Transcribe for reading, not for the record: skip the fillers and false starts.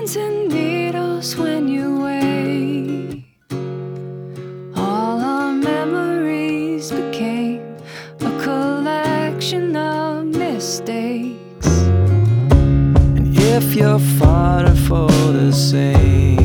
pins and needles when you wait. All our memories became a collection of mistakes. And if you're fighting for the same